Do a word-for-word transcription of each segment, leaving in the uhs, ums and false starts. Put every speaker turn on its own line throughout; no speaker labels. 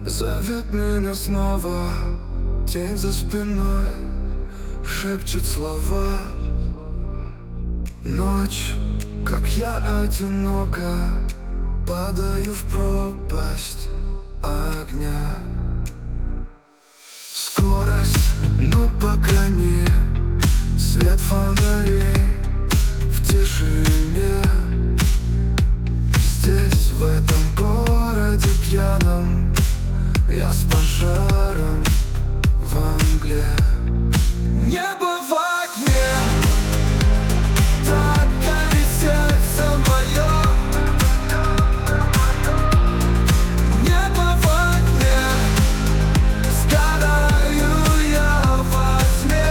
Зовет меня снова, тень за спиной шепчет слова. Ночь, как я одиноко падаю в пропасть огня. Скорость, но пока не свет фонарей в тишине. Здесь, в этом городе пьяном, я с пожаром во мгле. Небо в окне, так горит сердце мое. Небо в окне, сгораю я во тьме.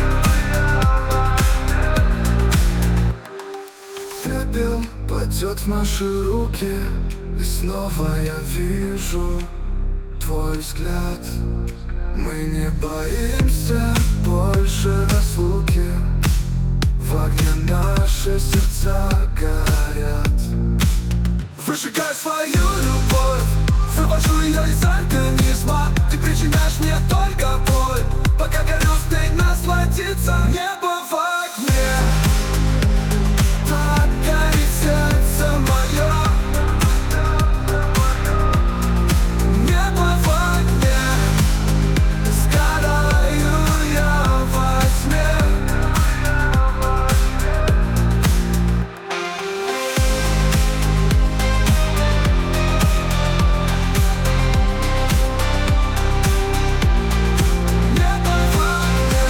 Пепел падет в наши руки, и снова я вижу твой взгляд. Мы не боимся больше разлуки, в огне наши сердца горят. Выжигаю свою любовь, вывожу ее из организма. Ты причиняешь мне только боль, пока горю, успей насладиться. Небо в окне, так горит сердце мое. Небо в окне, сгораю я во тьме. Небо в окне,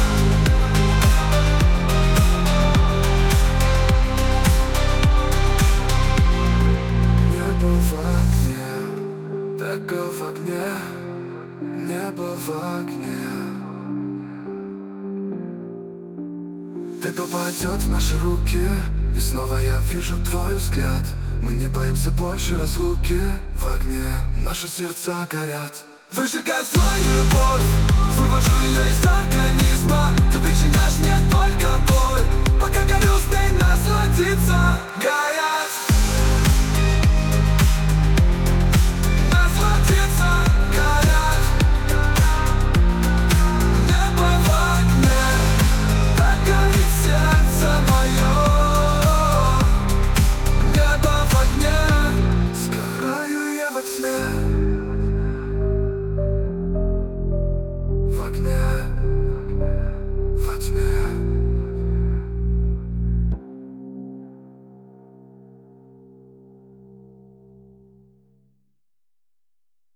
небо в окне, так в огне. Небо в окне. Пепел падет в наши руки, и снова я вижу твой взгляд. Мы не боимся больше разлуки, в огне наши сердца горят. Выжигаю свою любовь, вывожу ее из организма. Ты причиняешь мне только боль, пока горю, успей насладиться. Горят, насладиться, горят. Небо в окне, так горит сердце мое. Небо в огне, сгораю я во тьме.